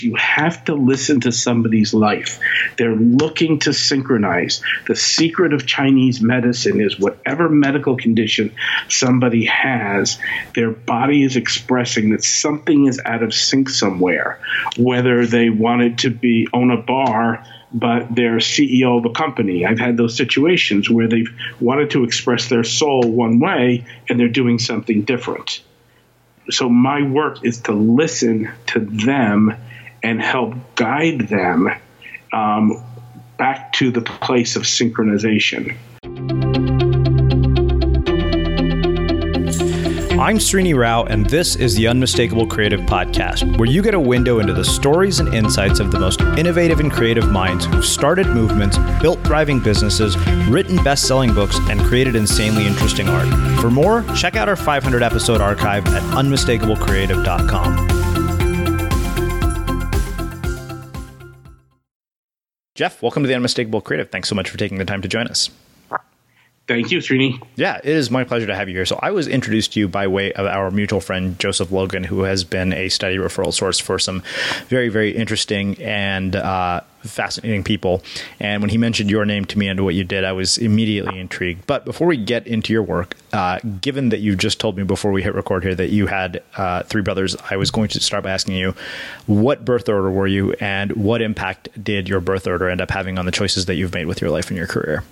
you have to listen to somebody's life. They're looking to synchronize. The secret of Chinese medicine is whatever medical condition somebody has, their body is expressing that something is out of sync somewhere, whether they wanted to own a bar, but they're CEO of a company. I've had those situations where they've wanted to express their soul one way and they're doing something different. So my work is to listen to them and help guide them back to the place of synchronization. I'm Srini Rao, and this is the Unmistakable Creative Podcast, where you get a window into the stories and insights of the most innovative and creative minds who've started movements, built thriving businesses, written best-selling books, and created insanely interesting art. For more, check out our 500-episode archive at unmistakablecreative.com. Jeff, welcome to the Unmistakable Creative. Thanks so much for taking the time to join us. Thank you, Srini. Yeah, it is my pleasure to have you here. So I was introduced to you by way of our mutual friend, Joseph Logan, who has been a steady referral source for some very, very interesting and fascinating people. And when he mentioned your name to me and what you did, I was immediately intrigued. But before we get into your work, given that you just told me before we hit record here that you had 3 brothers, I was going to start by asking you, what birth order were you, and what impact did your birth order end up having on the choices that you've made with your life and your career?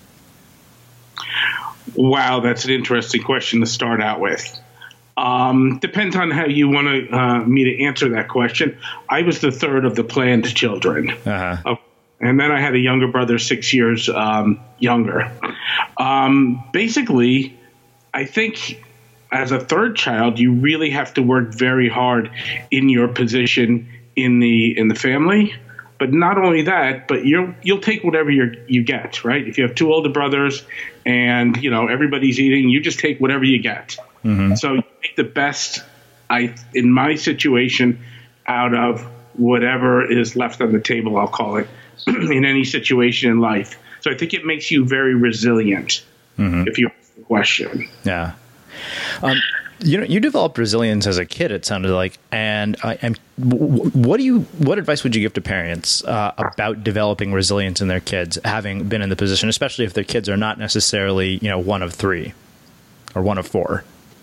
Wow, that's an interesting question to start out with. Depends on how you want me to answer that question. I was the third of the planned children. And then I had a younger brother, 6 years younger. Basically, I think as a third child, you really have to work very hard in your position in the family. But not only that, but you'll take whatever you get, right? If you have 2 older brothers and, everybody's eating, you just take whatever you get. Mm-hmm. So you take the best, in my situation, out of whatever is left on the table, I'll call it, in any situation in life. So I think it makes you very resilient, if you ask the question. Yeah. You developed resilience as a kid, it sounded like. And what advice would you give to parents about developing resilience in their kids, having been in the position, especially if their kids are not necessarily, one of 3 or one of 4?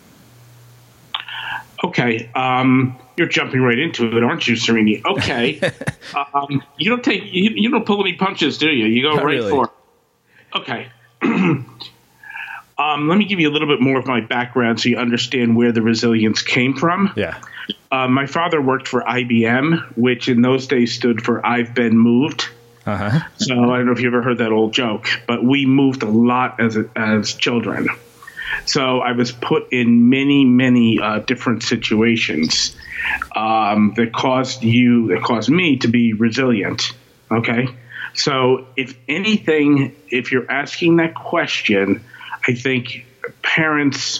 Okay. You're jumping right into it, aren't you, Srini? Okay. You don't pull any punches, do you? You go right for it. Okay. Let me give you a little bit more of my background so you understand where the resilience came from. Yeah. My father worked for IBM, which in those days stood for I've Been Moved. Uh-huh. So I don't know if you ever heard that old joke, but we moved a lot as children. So I was put in many, many different situations that caused me to be resilient. Okay. So if you're asking that question, I think parents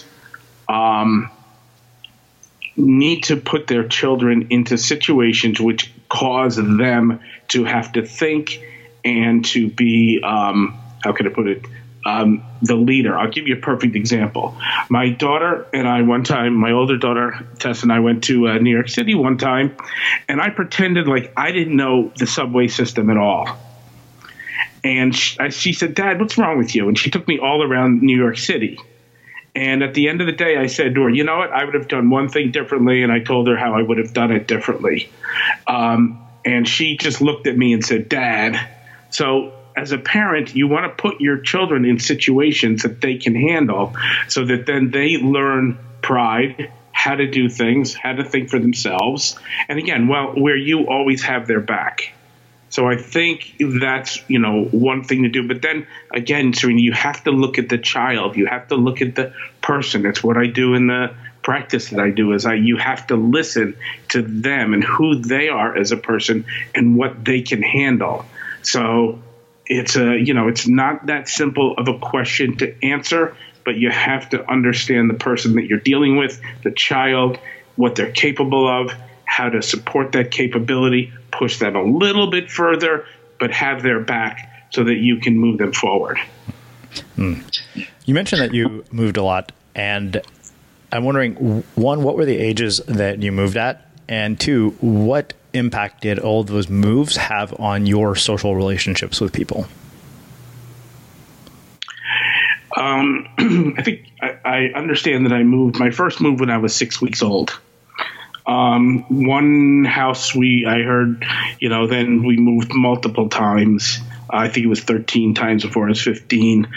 need to put their children into situations which cause them to have to think and to be, how can I put it, the leader. I'll give you a perfect example. My daughter and I one time, my older daughter, Tess, and I went to New York City one time, and I pretended like I didn't know the subway system at all. And she said, "Dad, what's wrong with you?" And she took me all around New York City. And at the end of the day, I said to her, "You know what? I would have done one thing differently." And I told her how I would have done it differently. And she just looked at me and said, "Dad." So as a parent, you want to put your children in situations that they can handle so that then they learn pride, how to do things, how to think for themselves. And again, where you always have their back. So I think that's, one thing to do. But then again, Serena, you have to look at the child. You have to look at the person. That's what I do in the practice that I do you have to listen to them and who they are as a person and what they can handle. So it's not that simple of a question to answer, but you have to understand the person that you're dealing with, the child, what they're capable of, how to support that capability, push them a little bit further, but have their back so that you can move them forward. You mentioned that you moved a lot, and I'm wondering, one, what were the ages that you moved at? And two, what impact did all of those moves have on your social relationships with people? I think I understand that I moved my first move when I was 6 weeks old. One house I heard, then we moved multiple times. I think it was 13 times before I was 15.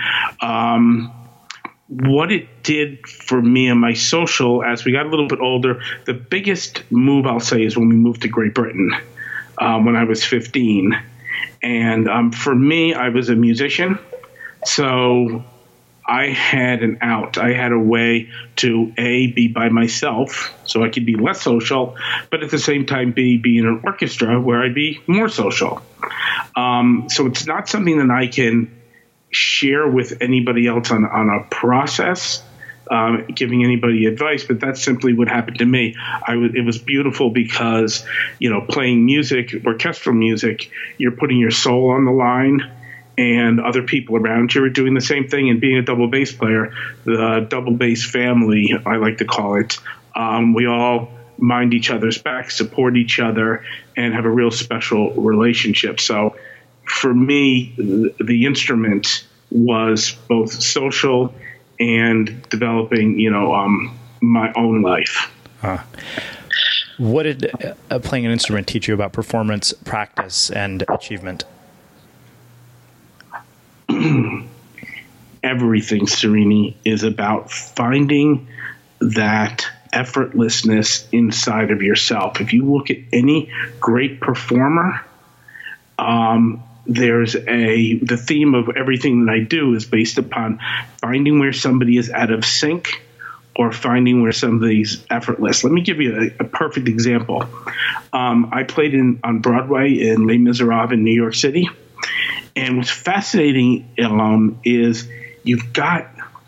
What it did for me and my social as we got a little bit older, the biggest move I'll say is when we moved to Great Britain when I was 15. And for me, I was a musician. So I had an out. I had a way to, A, be by myself so I could be less social, but at the same time, B, be in an orchestra where I'd be more social. So it's not something that I can share with anybody else on a process, giving anybody advice, but that's simply what happened to me. It was beautiful because, playing music, orchestral music, you're putting your soul on the line, and other people around you are doing the same thing. And being a double bass player, the double bass family, I like to call it, we all mind each other's back, support each other, and have a real special relationship. So for me, the instrument was both social and developing, my own life. What did playing an instrument teach you about performance, practice, and achievement? Everything, Srini, is about finding that effortlessness inside of yourself. If you look at any great performer, there's the theme of everything that I do is based upon finding where somebody is out of sync or finding where somebody's effortless. Let me give you a perfect example. I played on Broadway in Les Miserables in New York City. And what's fascinating is you've got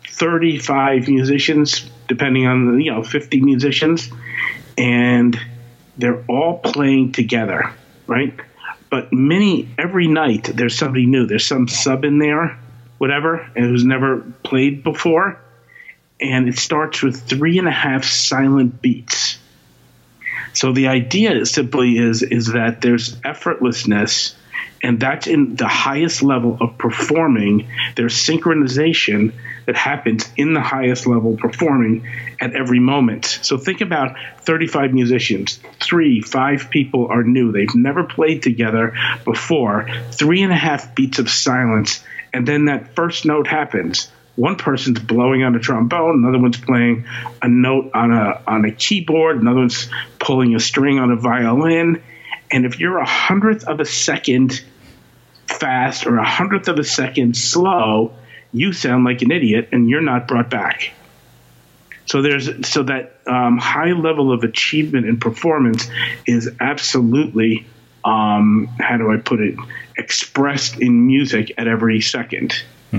35 musicians, depending on 50 musicians, and they're all playing together, right? But every night there's somebody new. There's some sub in there, whatever, and who's never played before. And it starts with 3.5 silent beats. So the idea simply is that there's effortlessness. And that's in the highest level of performing. There's synchronization that happens in the highest level performing at every moment. So think about 35 musicians. 5 people are new. They've never played together before. 3.5 beats of silence. And then that first note happens. One person's blowing on a trombone. Another one's playing a note on a keyboard. Another one's pulling a string on a violin. And if you're 1/100th of a second fast or 100th of a second slow, you sound like an idiot and you're not brought back. So that high level of achievement and performance is absolutely, how do I put it, expressed in music at every second.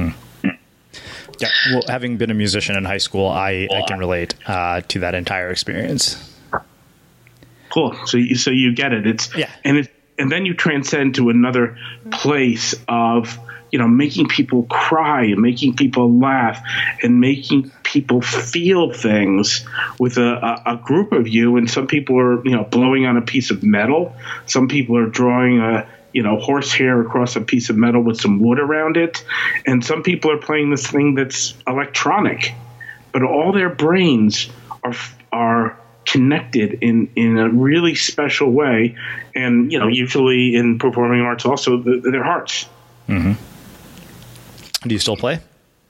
Yeah, well, having been a musician in high school, I can relate to that entire experience. Cool. So you get it. And then you transcend to another place of, making people cry and making people laugh and making people feel things with a group of you. And some people are, blowing on a piece of metal. Some people are drawing horsehair across a piece of metal with some wood around it. And some people are playing this thing that's electronic, but all their brains are connected in a really special way. And, usually in performing arts also their hearts. Mm-hmm. Do you still play?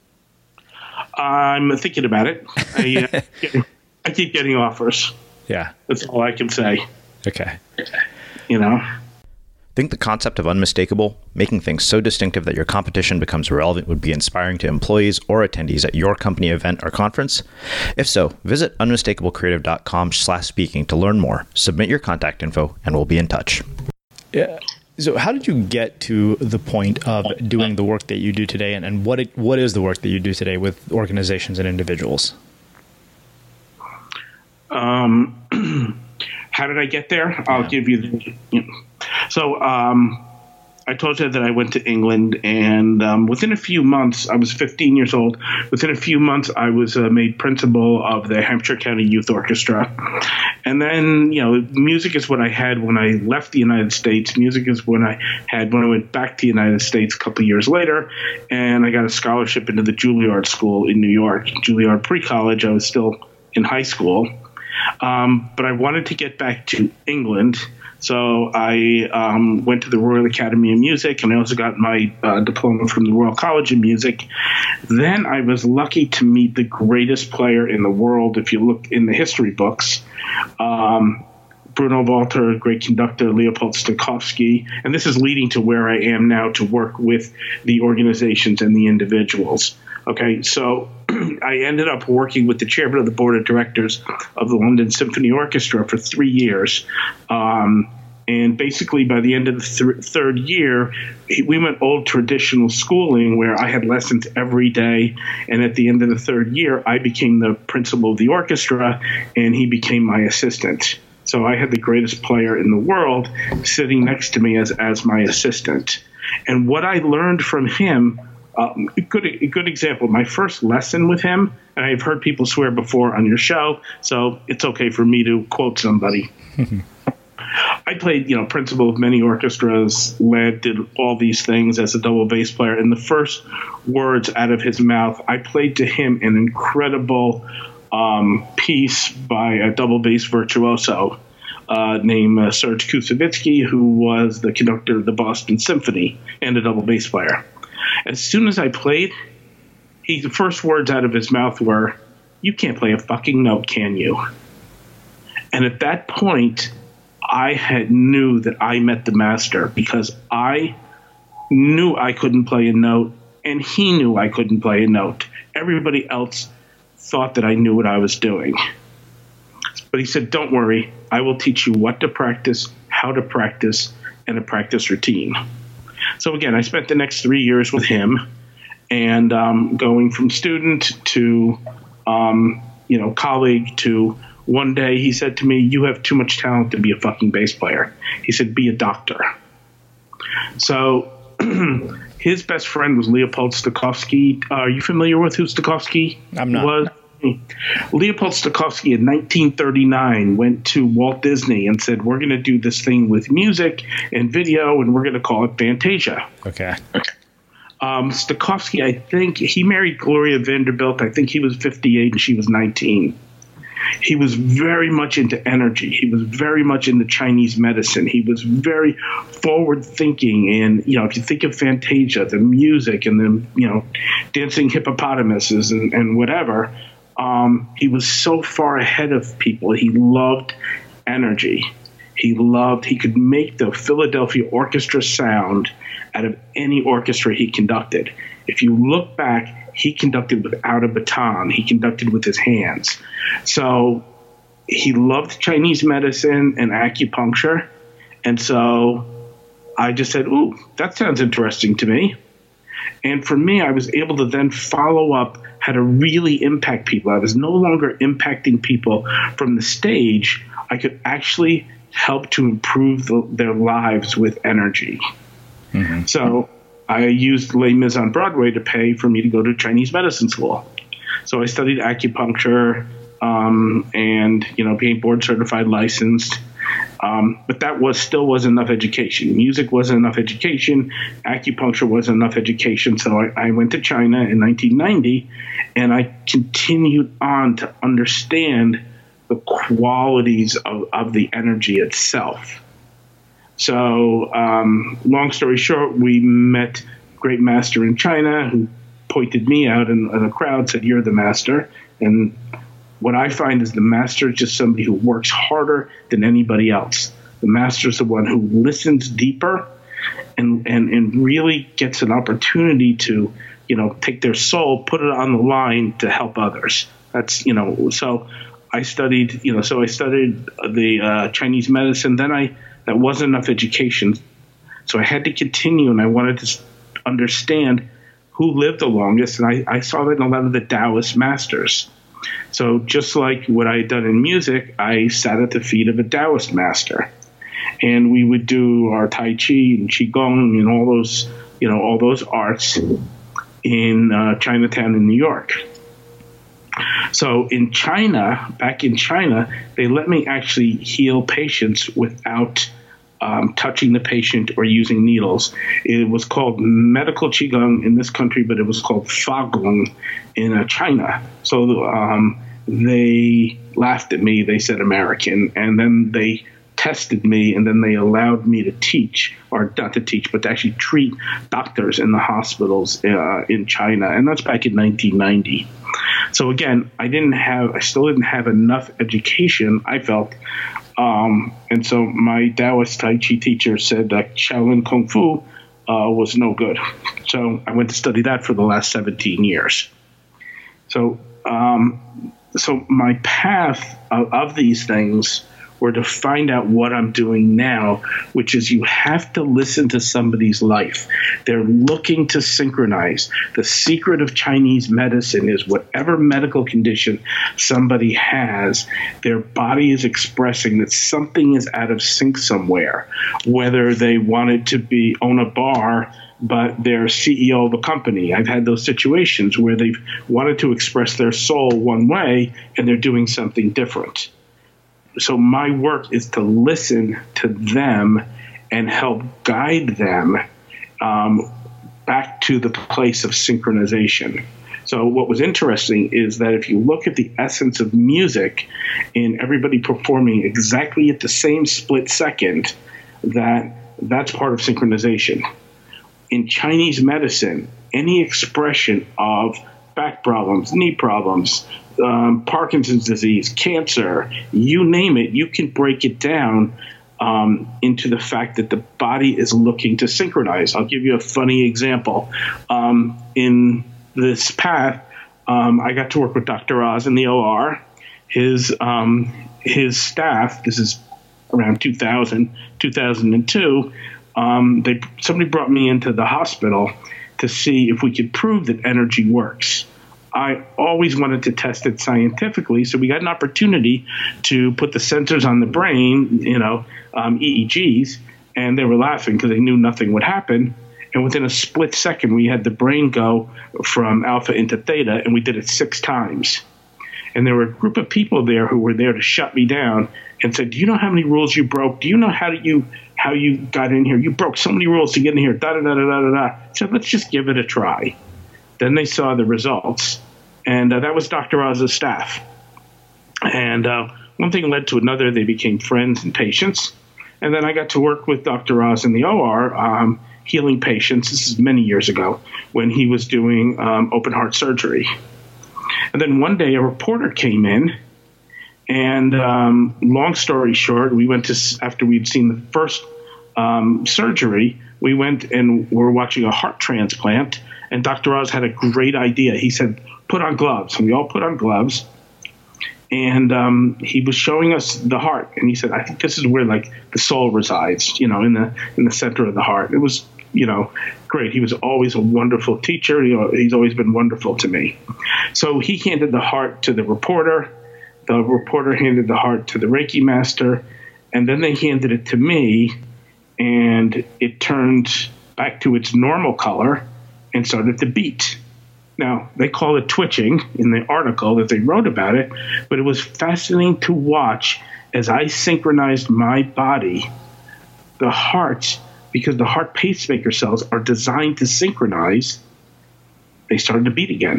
I'm thinking about it. I keep getting offers. Yeah. That's all I can say. Okay. Think the concept of unmistakable, making things so distinctive that your competition becomes irrelevant, would be inspiring to employees or attendees at your company event or conference? If so, visit unmistakablecreative.com/speaking to learn more. Submit your contact info and we'll be in touch. Yeah. So how did you get to the point of doing the work that you do today, and what is the work that you do today with organizations and individuals? How did I get there? I'll give you So I told you that I went to England, and within a few months, I was 15 years old. Within a few months, I was made principal of the Hampshire County Youth Orchestra. And then, music is what I had when I left the United States. Music is what I had when I went back to the United States a couple of years later. And I got a scholarship into the Juilliard School in New York. Juilliard pre-college, I was still in high school. But I wanted to get back to England. So I went to the Royal Academy of Music, and I also got my diploma from the Royal College of Music. Then I was lucky to meet the greatest player in the world, if you look in the history books. Bruno Walter, a great conductor, Leopold Stokowski. And this is leading to where I am now to work with the organizations and the individuals. Okay, so I ended up working with the chairman of the board of directors of the London Symphony Orchestra for 3 years. And basically by the end of the third year, we went old traditional schooling where I had lessons every day. And at the end of the third year, I became the principal of the orchestra and he became my assistant. So I had the greatest player in the world sitting next to me as my assistant. And what I learned from him, a good example, my first lesson with him, and I've heard people swear before on your show, so it's okay for me to quote somebody. I played, principal of many orchestras, did all these things as a double bass player. And the first words out of his mouth, I played to him an incredible piece by a double bass virtuoso named Serge Koussevitzky, who was the conductor of the Boston Symphony and a double bass player. As soon as I played, the first words out of his mouth were, "You can't play a fucking note, can you?" And at that point, I knew that I met the master, because I knew I couldn't play a note, and he knew I couldn't play a note. Everybody else thought that I knew what I was doing. But he said, "Don't worry, I will teach you what to practice, how to practice, and a practice routine." So again, I spent the next 3 years with him, and going from student to colleague to one day he said to me, "You have too much talent to be a fucking bass player." He said, "Be a doctor." So his best friend was Leopold Stokowski. Are you familiar with who Stokowski I'm not. was? Leopold Stokowski in 1939 went to Walt Disney and said, "We're going to do this thing with music and video, and we're going to call it Fantasia." Okay. Stokowski, I think, he married Gloria Vanderbilt. I think he was 58 and she was 19. He was very much into energy. He was very much into Chinese medicine. He was very forward-thinking. And, if you think of Fantasia, the music and the, dancing hippopotamuses and whatever, he was so far ahead of people. He loved energy. He could make the Philadelphia Orchestra sound out of any orchestra he conducted. If you look back, he conducted without a baton. He conducted with his hands. So he loved Chinese medicine and acupuncture. And so I just said, "Ooh, that sounds interesting to me." And for me, I was able to then follow up how to really impact people. I was no longer impacting people from the stage. I could actually help to improve their lives with energy. Mm-hmm. So I used Les Mis on Broadway to pay for me to go to Chinese medicine school. So I studied acupuncture and, being board certified, licensed. But that still wasn't enough education. Music wasn't enough education. Acupuncture wasn't enough education. So I went to China in 1990, and I continued on to understand the qualities of the energy itself. So long story short, we met a great master in China who pointed me out, and the crowd said, "You're the master." And what I find is the master is just somebody who works harder than anybody else. The master is the one who listens deeper and really gets an opportunity to, take their soul, put it on the line to help others. That's, so I studied, the Chinese medicine. Then that wasn't enough education. So I had to continue, and I wanted to understand who lived the longest. And I saw that in a lot of the Taoist masters. So just like what I had done in music, I sat at the feet of a Taoist master. And we would do our Tai Chi and Qigong and all those arts in Chinatown in New York. So back in China, they let me actually heal patients without touching the patient or using needles. It was called medical qigong in this country, but it was called fagong in China. So they laughed at me. They said American, and then they tested me, and then they allowed me to teach, or not to teach, but to actually treat doctors in the hospitals in China, and that's back in 1990. So again, I still didn't have enough education, I felt, and so my Taoist Tai Chi teacher said that Shaolin Kung Fu was no good. So I went to study that for the last 17 years. So my path of these things were to find out what I'm doing now, which is you have to listen to somebody's life. They're looking to synchronize. The secret of Chinese medicine is whatever medical condition somebody has, their body is expressing that something is out of sync somewhere, whether they wanted to own a bar but they're CEO of a company. I've had those situations where they've wanted to express their soul one way and they're doing something different. So my work is to listen to them and help guide them back to the place of synchronization. So what was interesting is that if you look at the essence of music in everybody performing exactly at the same split second, that's part of synchronization. In Chinese medicine, any expression of back problems, knee problems, Parkinson's disease, cancer, you name it, you can break it down into the fact that the body is looking to synchronize. I'll give you a funny example. In this path, I got to work with Dr. Oz in the OR. His staff, this is around 2002, somebody brought me into the hospital to see if we could prove that energy works. I always wanted to test it scientifically, so we got an opportunity to put the sensors on the brain, EEGs, and they were laughing because they knew nothing would happen. And within a split second, we had the brain go from alpha into theta, and we did it 6 times. And there were a group of people there who were there to shut me down and said, "Do you know how many rules you broke? Do you know how you got in here? You broke so many rules to get in here. Da da da da da da." So let's just give it a try. Then they saw the results, and that was Dr. Oz's staff. And one thing led to another. They became friends and patients. And then I got to work with Dr. Oz in the OR, healing patients. This is many years ago when he was doing open heart surgery. And then one day a reporter came in, and long story short, after we'd seen the first surgery, we went and were watching a heart transplant. And Dr. Oz had a great idea. He said, "Put on gloves." And we all put on gloves. And he was showing us the heart. And he said, "I think this is where the soul resides, in the center of the heart." It was, great. He was always a wonderful teacher. He's always been wonderful to me. So he handed the heart to the reporter. The reporter handed the heart to the Reiki master. And then they handed it to me. And it turned back to its normal color and started to beat. Now, they call it twitching in the article that they wrote about it, but it was fascinating to watch as I synchronized my body, the heart, because the heart pacemaker cells are designed to synchronize, they started to beat again.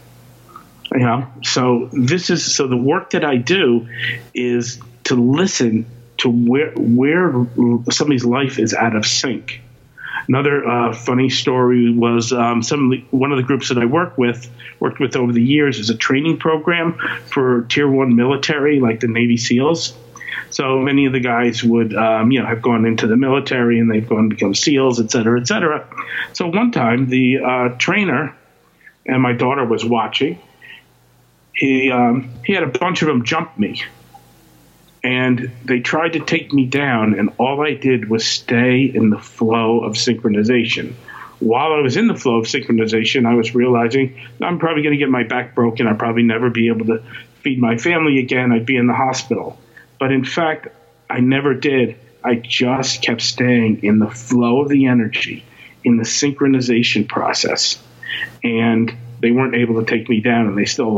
So the work that I do is to listen to where somebody's life is out of sync. Another funny story was one of the groups that I worked with over the years is a training program for Tier 1 military, like the Navy SEALs. So many of the guys would, have gone into the military and they've gone to become SEALs, et cetera, et cetera. So one time the trainer, and my daughter was watching, he had a bunch of them jump me. And they tried to take me down, and all I did was stay in the flow of synchronization. While I was in the flow of synchronization, I was realizing I'm probably going to get my back broken. I'll probably never be able to feed my family again. I'd be in the hospital. But in fact, I never did. I just kept staying in the flow of the energy, in the synchronization process. And they weren't able to take me down, and they still laugh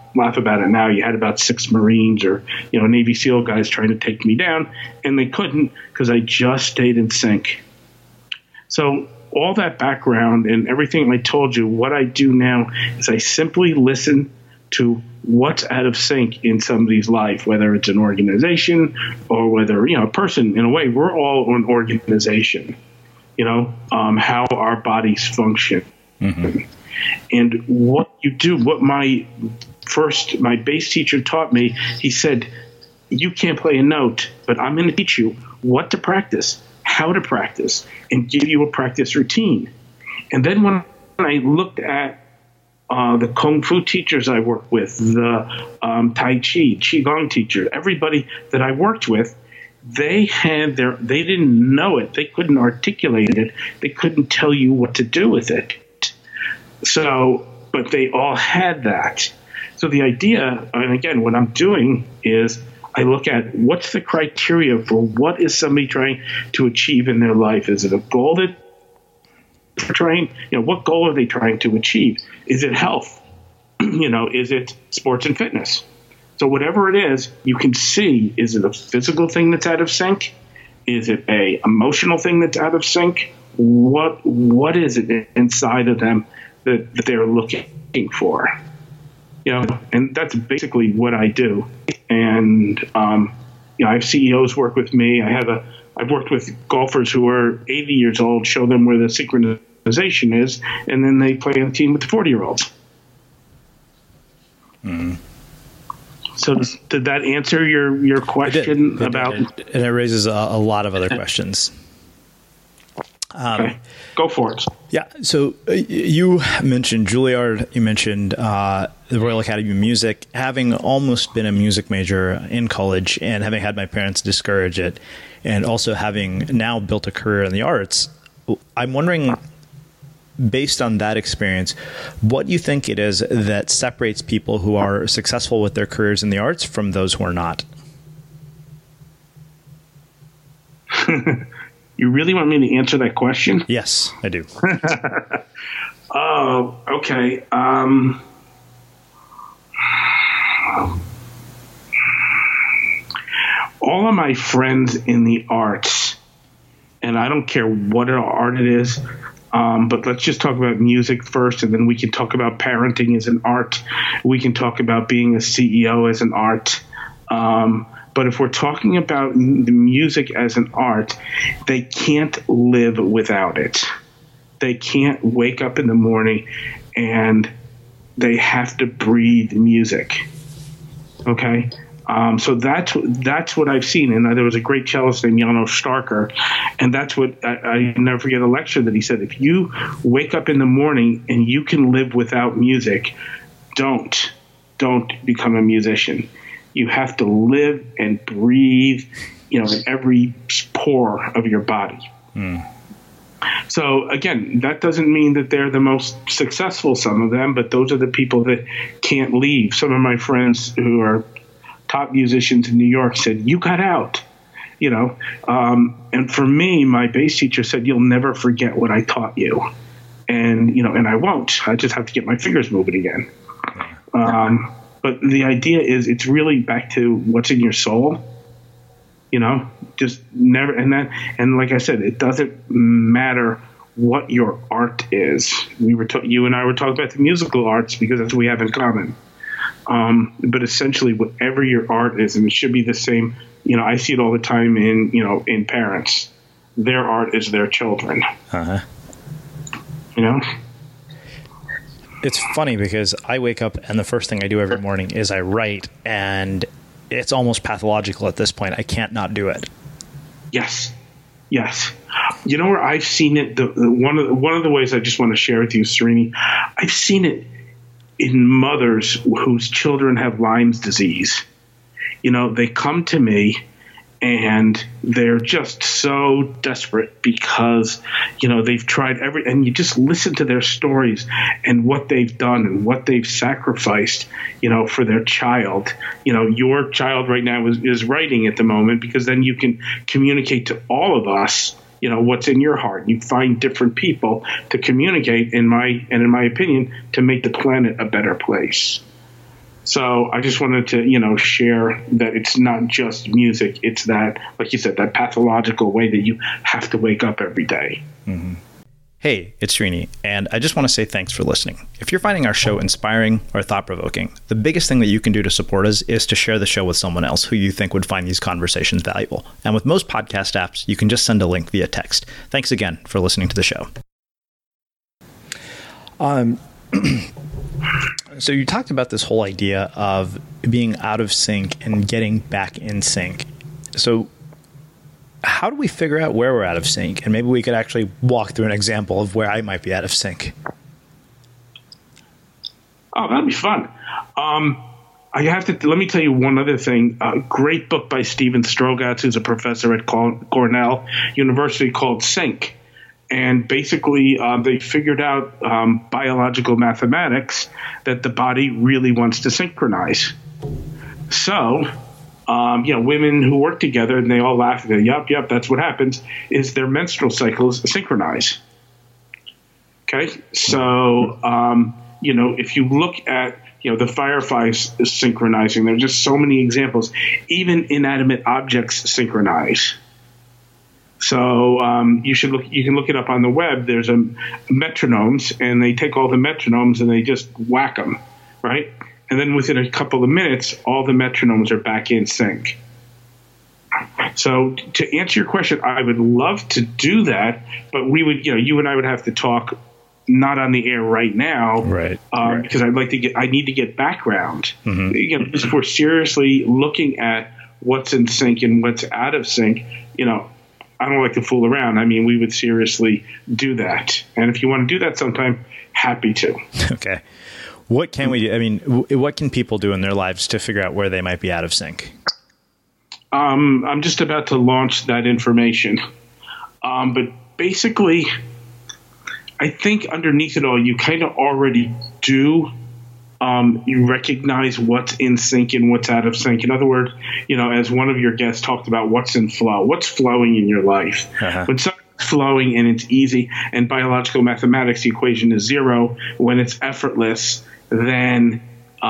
laugh about it now. You had about 6 Marines or, Navy SEAL guys trying to take me down, and they couldn't because I just stayed in sync. So all that background and everything I told you, what I do now is I simply listen to what's out of sync in somebody's life, whether it's an organization or whether, a person. In a way, we're all an organization, how our bodies function. Mm-hmm. And what you do, what my bass teacher taught me, he said, you can't play a note, but I'm going to teach you what to practice, how to practice, and give you a practice routine. And then when I looked at the Kung Fu teachers I worked with, the Tai Chi, Qigong teachers, everybody that I worked with, they didn't know it. They couldn't articulate it. They couldn't tell you what to do with it. So, but they all had that. So the idea, and again, what I'm doing is I look at what's the criteria for what is somebody trying to achieve in their life. Is it a goal that they're trying, what goal are they trying to achieve? Is it health? Is it sports and fitness? So whatever it is, you can see, is it a physical thing that's out of sync? Is it a emotional thing that's out of sync? What is it inside of them that they're looking for? And that's basically what I do. And, I have CEOs work with me. I've worked with golfers who are 80 years old, show them where the synchronization is, and then they play on the team with the 40-year-olds. Mm-hmm. So did that answer your question about? And it raises a lot of other questions. Okay. Go for it. Yeah. So you mentioned Juilliard, you mentioned the Royal Academy of Music. Having almost been a music major in college and having had my parents discourage it, and also having now built a career in the arts, I'm wondering, based on that experience, what do you think it is that separates people who are successful with their careers in the arts from those who are not? You really want me to answer that question? Yes, I do. Oh, okay. All of my friends in the arts, and I don't care what art it is, but let's just talk about music first, and then we can talk about parenting as an art. We can talk about being a CEO as an art. But if we're talking about the music as an art, they can't live without it. They can't wake up in the morning and they have to breathe music. Okay? So that's what I've seen. And there was a great cellist named Janos Starker, and that's what I never forget a lecture that he said, if you wake up in the morning and you can live without music, don't become a musician. You have to live and breathe, in every pore of your body. Mm. So again, that doesn't mean that they're the most successful, some of them, but those are the people that can't leave. Some of my friends who are top musicians in New York said, you got out, and for me, my bass teacher said, you'll never forget what I taught you. And, and I won't. I just have to get my fingers moving again. But the idea is it's really back to what's in your soul, just never. And like I said, it doesn't matter what your art is. You and I were talking about the musical arts because that's what we have in common. But essentially whatever your art is, and it should be the same, I see it all the time in parents, their art is their children. Uh-huh. It's funny because I wake up and the first thing I do every morning is I write, and it's almost pathological at this point. I can't not do it. Yes. You know where I've seen it? One of the ways I just want to share with you, Srini, I've seen it in mothers whose children have Lyme's disease. They come to me and they're just so desperate because, they've tried and you just listen to their stories and what they've done and what they've sacrificed, for their child. Your child right now is writing at the moment because then you can communicate to all of us, what's in your heart. You find different people to communicate, in my opinion, to make the planet a better place. So I just wanted to, share that it's not just music. It's that, like you said, that pathological way that you have to wake up every day. Mm-hmm. Hey, it's Srini, and I just want to say thanks for listening. If you're finding our show inspiring or thought-provoking, the biggest thing that you can do to support us is to share the show with someone else who you think would find these conversations valuable. And with most podcast apps, you can just send a link via text. Thanks again for listening to the show. So you talked about this whole idea of being out of sync and getting back in sync. So how do we figure out where we're out of sync? And maybe we could actually walk through an example of where I might be out of sync. Oh, that'd be fun. Let me tell you one other thing. A great book by Steven Strogatz, who's a professor at Cornell University, called Sync. And basically, they figured out biological mathematics that the body really wants to synchronize. So, women who work together and they all laugh and go, yep, that's what happens, is their menstrual cycles synchronize. Okay? So, if you look at, the fireflies synchronizing, there's just so many examples. Even inanimate objects synchronize. So you can look it up on the web. There's metronomes, and they take all the metronomes and they just whack them, right? And then within a couple of minutes, all the metronomes are back in sync. So to answer your question, I would love to do that, but we would, you and I would have to talk not on the air right now, right? Because I need to get background. Mm-hmm. If we're seriously looking at what's in sync and what's out of sync, I don't like to fool around. I mean, we would seriously do that. And if you want to do that sometime, happy to. Okay. What can we do? I mean, what can people do in their lives to figure out where they might be out of sync? I'm just about to launch that information. But basically, I think underneath it all, you kind of already do. You recognize what's in sync and what's out of sync. In other words, as one of your guests talked about, what's in flow, what's flowing in your life. Uh-huh. When something's flowing and it's easy, and biological mathematics, the equation is 0. When it's effortless, then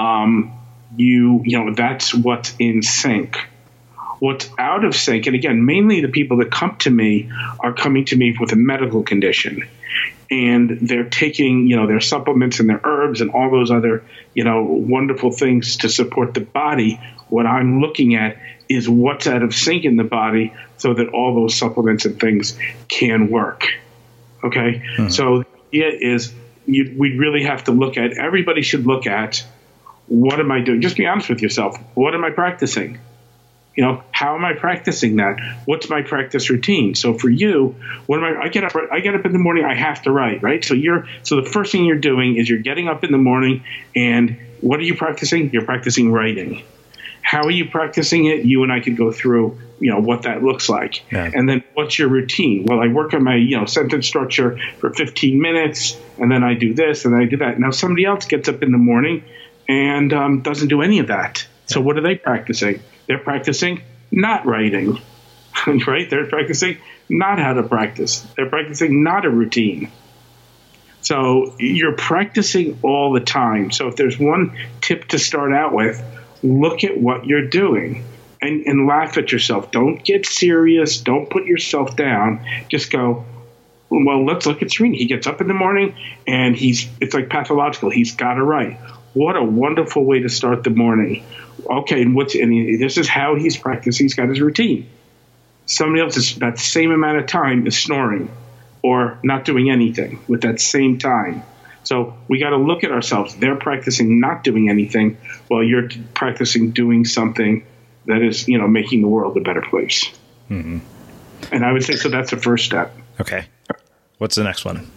that's what's in sync. What's out of sync, and again, mainly the people that come to me are coming to me with a medical condition. And they're taking, their supplements and their herbs and all those other, wonderful things to support the body. What I'm looking at is what's out of sync in the body so that all those supplements and things can work. Okay? Mm-hmm. So the idea is we really have to look at, everybody should look at, what am I doing? Just be honest with yourself. What am I practicing? How am I practicing that? What's my practice routine? So for you, I get up in the morning, I have to write, right? So the first thing you're doing is you're getting up in the morning, and what are you practicing? You're practicing writing. How are you practicing it? You and I could go through, what that looks like. Yeah. And then what's your routine? Well, I work on my, sentence structure for 15 minutes, and then I do this, and then I do that. Now somebody else gets up in the morning and doesn't do any of that. So what are they practicing? They're practicing not writing, right? They're practicing not how to practice. They're practicing not a routine. So you're practicing all the time. So if there's one tip to start out with, look at what you're doing and laugh at yourself. Don't get serious. Don't put yourself down. Just go, well, let's look at Srini. He gets up in the morning and it's like pathological. He's got to write. What a wonderful way to start the morning. Okay, and this is how he's practicing. He's got his routine. Somebody else is that same amount of time is snoring or not doing anything with that same time. So we got to look at ourselves. They're practicing not doing anything while you're practicing doing something that is, making the world a better place. Mm-hmm. And I would say, so that's the first step. Okay. What's the next one?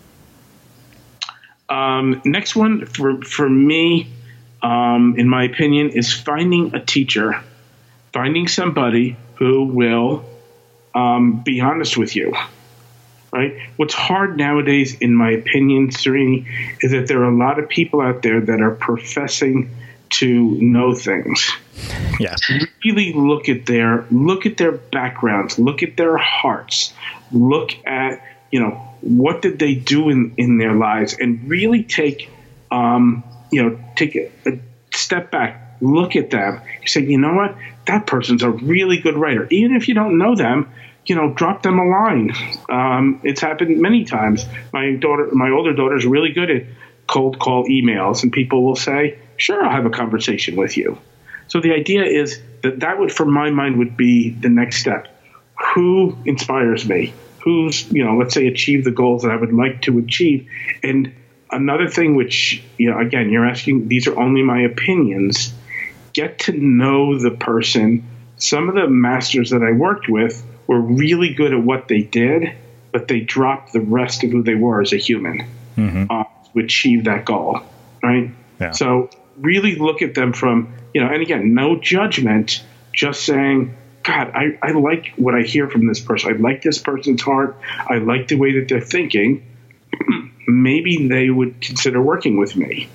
Next one for me, in my opinion, is finding a teacher, finding somebody who will be honest with you, right? What's hard nowadays, in my opinion, Srini, is that there are a lot of people out there that are professing to know things. Yeah. Really look at their backgrounds, look at their hearts, look at, what did they do in their lives, and really take a step back, look at them. You say, you know what? That person's a really good writer. Even if you don't know them, drop them a line. It's happened many times. My older daughter's really good at cold call emails, and people will say, sure, I'll have a conversation with you. So the idea is that would, from my mind, would be the next step. Who inspires me? Who's, let's say, achieved the goals that I would like to achieve? And another thing which, again, you're asking, these are only my opinions. Get to know the person. Some of the masters that I worked with were really good at what they did, but they dropped the rest of who they were as a human to achieve that goal, right? Yeah. So really look at them from, and again, no judgment, just saying, God, I like what I hear from this person. I like this person's heart. I like the way that they're thinking. Maybe they would consider working with me.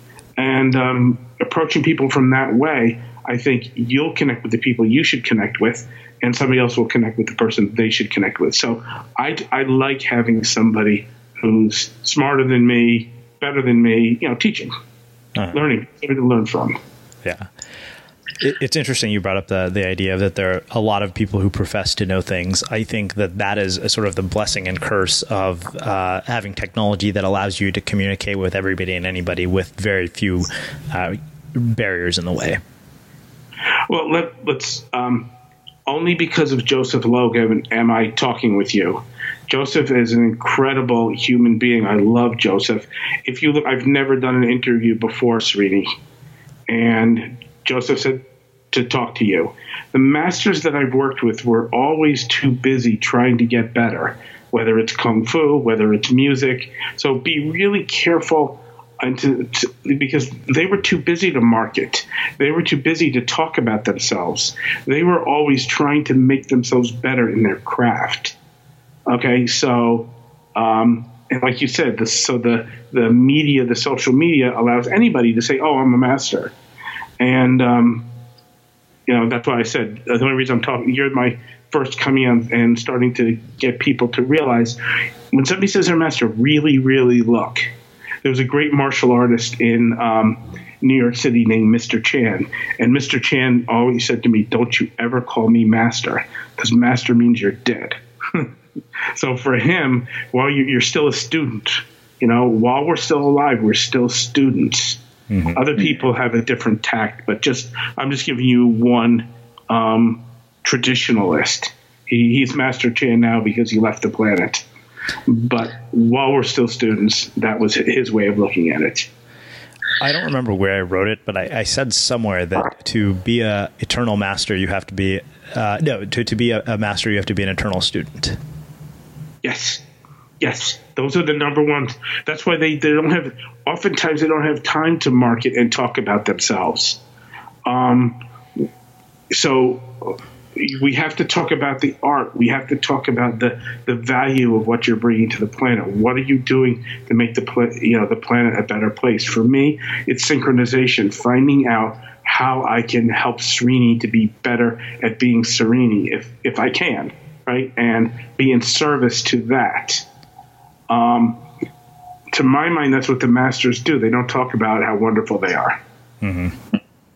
And approaching people from that way, I think you'll connect with the people you should connect with, and somebody else will connect with the person they should connect with. So I like having somebody who's smarter than me, better than me, teaching, learning, somebody to learn from. Yeah. It's interesting you brought up the idea that there are a lot of people who profess to know things. I think that is a sort of the blessing and curse of having technology that allows you to communicate with everybody and anybody with very few barriers in the way. Well, let's only because of Joseph Logan am I talking with you. Joseph is an incredible human being. I love Joseph. If you look, I've never done an interview before, Srini, and Joseph said to talk to you. The masters that I've worked with were always too busy trying to get better, whether it's Kung Fu, whether it's music. So be really careful because they were too busy to market. They were too busy to talk about themselves. They were always trying to make themselves better in their craft. Okay, so and like you said, the media, the social media allows anybody to say, "Oh, I'm a master," and that's why I said the only reason I'm talking. You're my first coming on and starting to get people to realize when somebody says they're a master, really, really look. There was a great martial artist in New York City named Mr. Chan, and Mr. Chan always said to me, "Don't you ever call me master, because master means you're dead." So for him, while you're still a student, while we're still alive, we're still students. Mm-hmm. Other people have a different tact, but I'm just giving you one traditionalist. He's Master Chan now because he left the planet. But while we're still students, that was his way of looking at it. I don't remember where I wrote it, but I said somewhere that to be a eternal master, you have to be to be a master, you have to be an eternal student. Yes, those are the number ones. That's why they don't have. Oftentimes, they don't have time to market and talk about themselves. So we have to talk about the art. We have to talk about the value of what you're bringing to the planet. What are you doing to make the planet a better place? For me, it's synchronization, finding out how I can help Srini to be better at being Srini, if I can, right? And be in service to that. To my mind, that's what the masters do. They don't talk about how wonderful they are. Mm-hmm.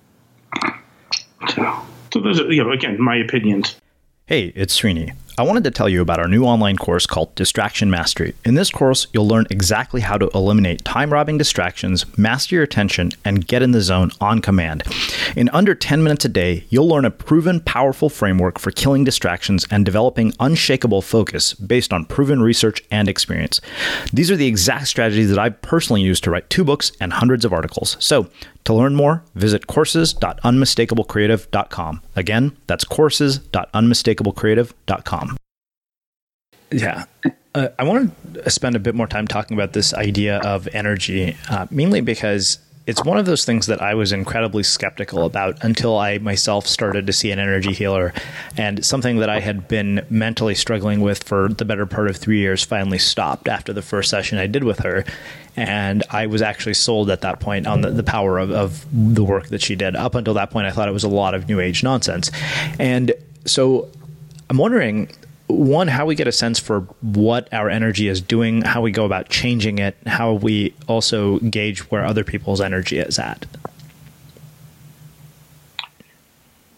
So those are, again, my opinions. Hey, it's Srini. I wanted to tell you about our new online course called Distraction Mastery. In this course, you'll learn exactly how to eliminate time-robbing distractions, master your attention, and get in the zone on command. In under 10 minutes a day, you'll learn a proven, powerful framework for killing distractions and developing unshakable focus based on proven research and experience. These are the exact strategies that I've personally used to write 2 books and hundreds of articles. So, to learn more, visit courses.unmistakablecreative.com. Again, that's courses.unmistakablecreative.com. Yeah. I want to spend a bit more time talking about this idea of energy, mainly because it's one of those things that I was incredibly skeptical about until I myself started to see an energy healer, and something that I had been mentally struggling with for the better part of 3 years finally stopped after the first session I did with her. And I was actually sold at that point on the power of the work that she did. Up until that point, I thought it was a lot of new age nonsense. And so I'm wondering, one, how we get a sense for what our energy is doing, how we go about changing it, how we also gauge where other people's energy is at.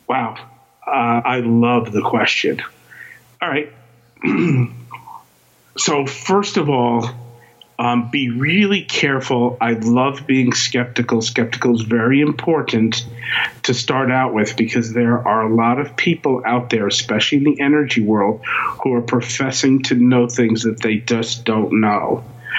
Wow. I love the question. All right. So first of all, be really careful. I love being skeptical. Skeptical is very important to start out with, because there are a lot of people out there, especially in the energy world, who are professing to know things that they just don't know.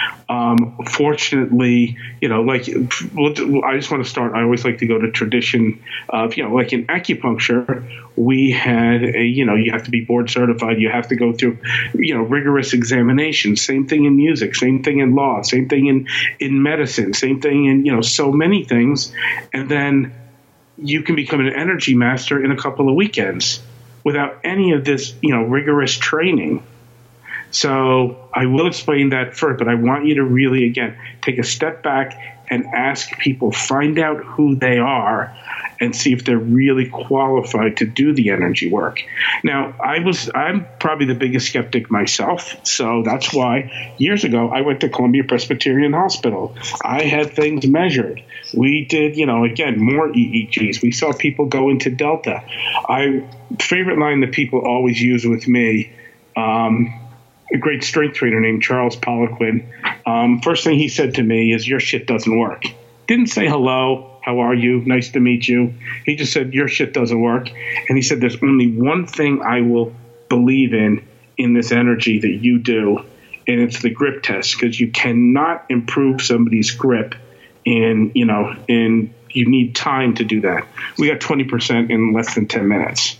Fortunately, I just want to start. I always like to go to tradition of, like in acupuncture, we had you have to be board certified. You have to go through, rigorous examinations. Same thing in music, same thing in law, same thing in medicine, same thing in, so many things. And then you can become an energy master in a couple of weekends without any of this, rigorous training. So I will explain that first, but I want you to really, again, take a step back and ask people, find out who they are and see if they're really qualified to do the energy work. Now, I'm probably the biggest skeptic myself, so that's why years ago I went to Columbia Presbyterian Hospital. I had things measured. We did, again, more EEGs. We saw people go into Delta. Favorite line that people always use with me, a great strength trainer named Charles Poliquin. First thing he said to me is, your shit doesn't work. Didn't say hello, how are you, nice to meet you. He just said, your shit doesn't work. And he said, there's only one thing I will believe in this energy that you do, and it's the grip test, because you cannot improve somebody's grip and you need time to do that. We got 20% in less than 10 minutes.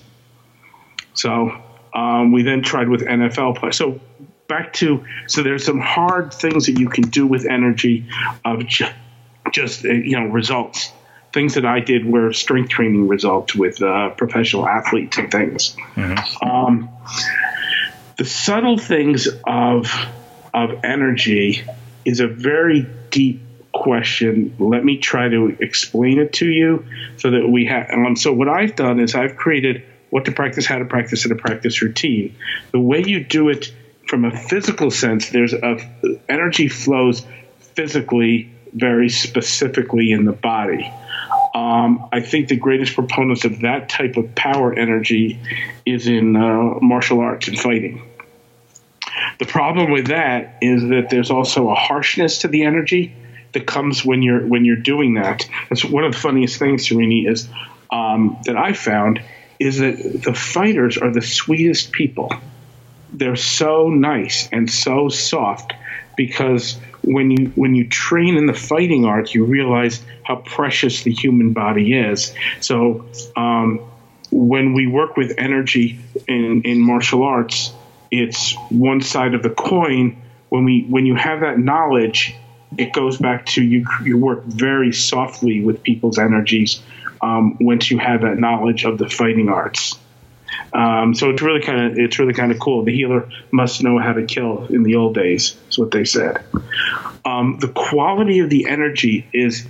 So we then tried with NFL play. So there's some hard things that you can do with energy of just results. Things that I did were strength training results with professional athletes and things. Mm-hmm. The subtle things of energy is a very deep question. Let me try to explain it to you so that we have. So what I've done is I've created what to practice, how to practice, and a practice routine. The way you do it from a physical sense, energy flows physically very specifically in the body. I think the greatest proponents of that type of power energy is in martial arts and fighting. The problem with that is that there's also a harshness to the energy that comes when you're doing that. That's one of the funniest things, Srini, is that I found is that the fighters are the sweetest people. They're so nice and so soft, because when you train in the fighting art, you realize how precious the human body is. So when we work with energy in martial arts, it's one side of the coin. When you have that knowledge, it goes back to you work very softly with people's energies once you have that knowledge of the fighting arts. So it's really kind of cool. The healer must know how to kill in the old days, is what they said. The quality of the energy is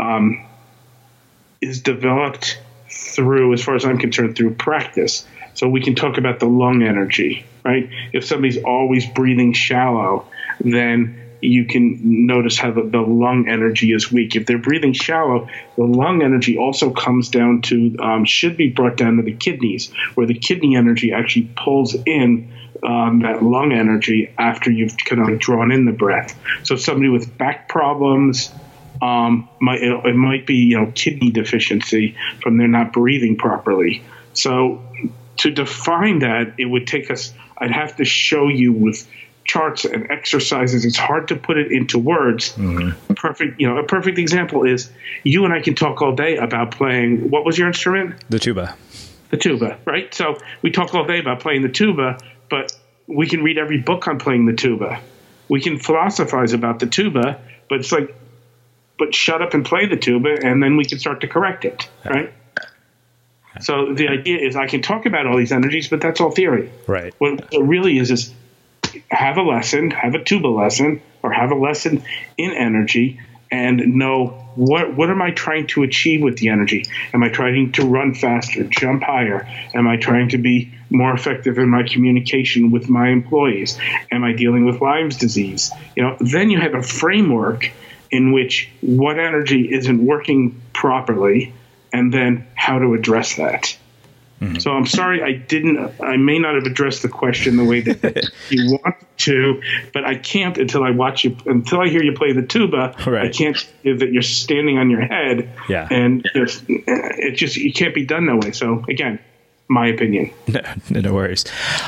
developed through, as far as I'm concerned, through practice. So we can talk about the lung energy, right? If somebody's always breathing shallow, then you can notice how the lung energy is weak. If they're breathing shallow, the lung energy also comes down to, should be brought down to the kidneys, where the kidney energy actually pulls in that lung energy after you've kind of drawn in the breath. So somebody with back problems, it might be kidney deficiency from their not breathing properly. So to define that, it would take us, I'd have to show you with charts and exercises. It's hard to put it into words. Mm-hmm. A perfect example is you and I can talk all day about playing. What was your instrument? The tuba. The tuba, right? So we talk all day about playing the tuba, but we can read every book on playing the tuba. We can philosophize about the tuba, but it's like, but shut up and play the tuba, and then we can start to correct it, right? So the idea is I can talk about all these energies, but that's all theory. Right. What it really is have a lesson, have a tuba lesson, or have a lesson in energy, and know what am I trying to achieve with the energy? Am I trying to run faster, jump higher? Am I trying to be more effective in my communication with my employees? Am I dealing with Lyme's disease? Then you have a framework in which what energy isn't working properly, and then how to address that. So I'm sorry I may not have addressed the question the way that you want to, but I can't until I hear you play the tuba. Right. I can't say that you're standing on your head. Yeah. And it just, you can't be done that way. So again, my opinion. No worries.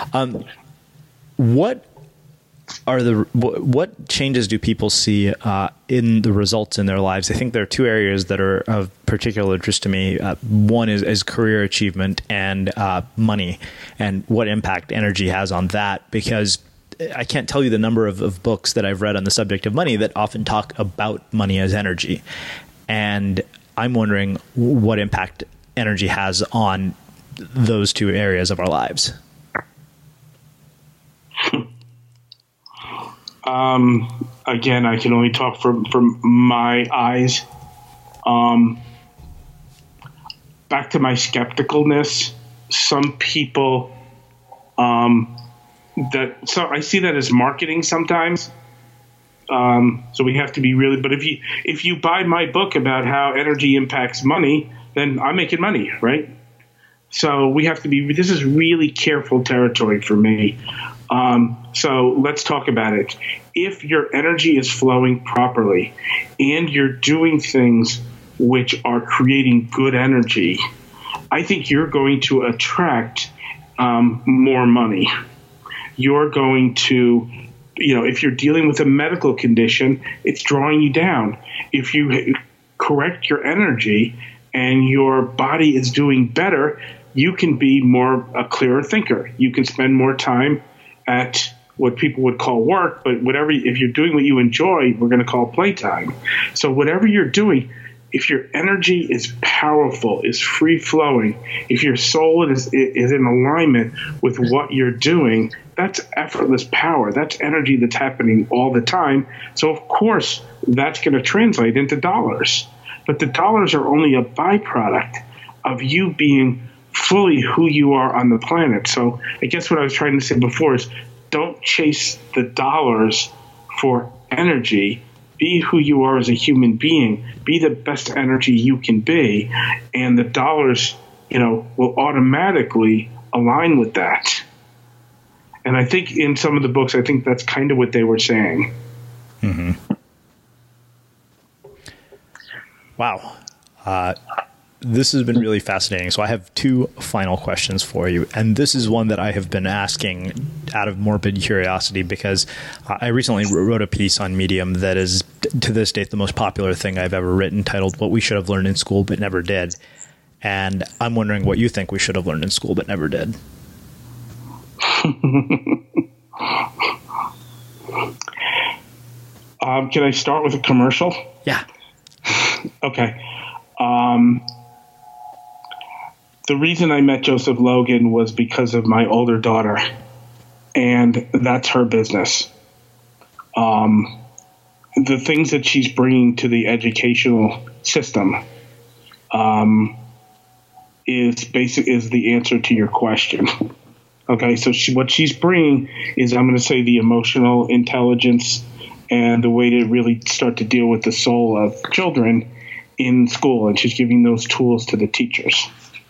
What changes do people see in the results in their lives? I think there are two areas that are of particular interest to me. One is career achievement and money, and what impact energy has on that, because I can't tell you the number of books that I've read on the subject of money that often talk about money as energy. And I'm wondering what impact energy has on those two areas of our lives. Again, I can only talk from my eyes. Back to my skepticalness. Some people, so I see that as marketing sometimes. So we have to be really, but if you buy my book about how energy impacts money, then I'm making money, right? So we have to be, this is really careful territory for me. So let's talk about it. If your energy is flowing properly and you're doing things which are creating good energy, I think you're going to attract more money. You're going to, if you're dealing with a medical condition, it's drawing you down. If you correct your energy and your body is doing better, you can be a clearer thinker. You can spend more time at what people would call work, but if you're doing what you enjoy, we're going to call playtime. So whatever you're doing, if your energy is powerful, is free flowing, if your soul is in alignment with what you're doing, that's effortless power. That's energy that's happening all the time. So of course, that's going to translate into dollars. But the dollars are only a byproduct of you being fully who you are on the planet. So I guess what I was trying to say before is don't chase the dollars for energy. Be who you are as a human being. Be the best energy you can be. And the dollars, will automatically align with that. And I think in some of the books, I think that's kind of what they were saying. Mm-hmm. Wow. This has been really fascinating. So I have two final questions for you. And this is one that I have been asking out of morbid curiosity because I recently wrote a piece on Medium that is, to this date, the most popular thing I've ever written, titled What We Should Have Learned in School But Never Did. And I'm wondering what you think we should have learned in school but never did. Can I start with a commercial? Yeah. Okay. The reason I met Joseph Logan was because of my older daughter, and that's her business. The things that she's bringing to the educational system is the answer to your question. Okay, so what she's bringing is, I'm going to say, the emotional intelligence and the way to really start to deal with the soul of children in school, and she's giving those tools to the teachers.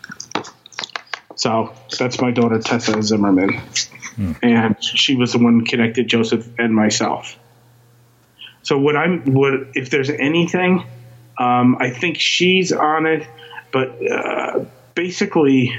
So that's my daughter, Tessa Zimmerman. And she was the one who connected Joseph and myself. So if there's anything, I think she's on it, but basically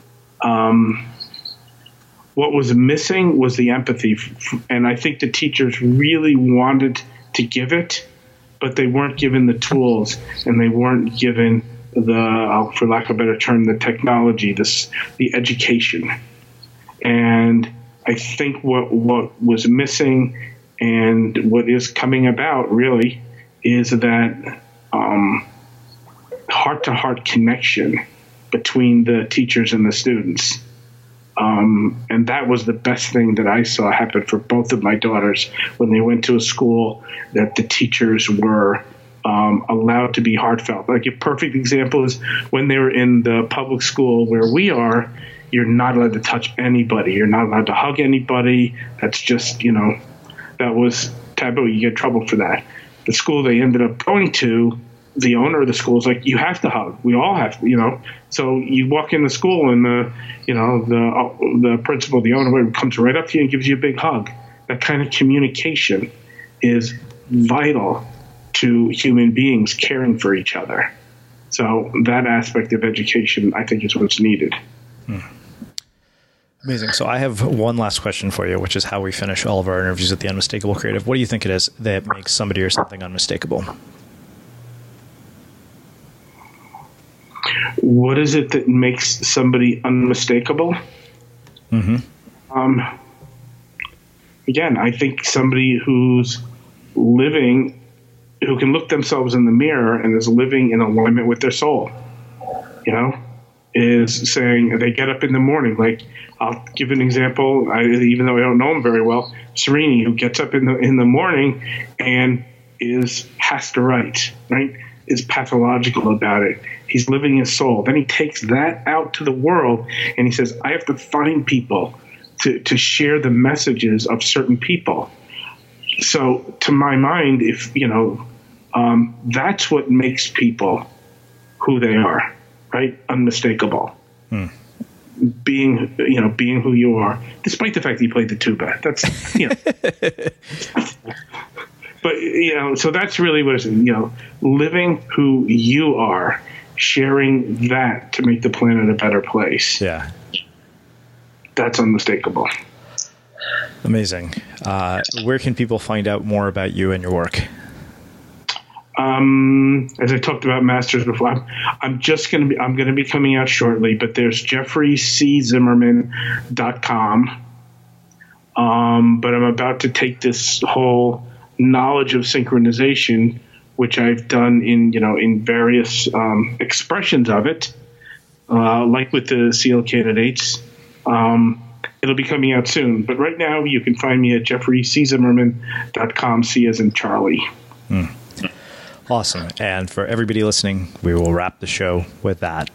what was missing was the empathy. And I think the teachers really wanted to give it, but they weren't given the tools and they weren't given for lack of a better term, the technology, the education. And I think what was missing and what is coming about really is that heart-to-heart connection between the teachers and the students. And that was the best thing that I saw happen for both of my daughters when they went to a school that the teachers were allowed to be heartfelt. Like a perfect example is when they were in the public school where we are, you're not allowed to touch anybody. You're not allowed to hug anybody. That's just, that was taboo. You get in trouble for that. The school they ended up going to, the owner of the school is like, you have to hug. We all have to, So you walk in the school and the principal, the owner, comes right up to you and gives you a big hug. That kind of communication is vital to human beings caring for each other. So that aspect of education, I think, is what's needed. Amazing. So I have one last question for you, which is how we finish all of our interviews at the Unmistakable Creative. What do you think it is that makes somebody or something unmistakable? What is it that makes somebody unmistakable? Mm-hmm. Again, I think somebody who's living, who can look themselves in the mirror and is living in alignment with their soul, is saying, they get up in the morning. Like, I'll give an example, even though I don't know him very well, Serini, who gets up in the morning and has to write, right? Is pathological about it. He's living his soul. Then he takes that out to the world and he says, I have to find people to share the messages of certain people. So to my mind, if, that's what makes people who they are, right? Unmistakable. Being who you are, despite the fact that you played the tuba. That's, but, so that's really what it is, living who you are, sharing that to make the planet a better place. Yeah. That's unmistakable. Amazing. Where can people find out more about you and your work? As I talked about Masters before, I'm going to be coming out shortly, but there's JeffreyCZimmerman.com. But I'm about to take this whole knowledge of synchronization, which I've done in various expressions of it, like with the SEAL candidates. It'll be coming out soon, but right now you can find me at JeffreyCZimmerman.com, C as in Charlie. Awesome. And for everybody listening, we will wrap the show with that.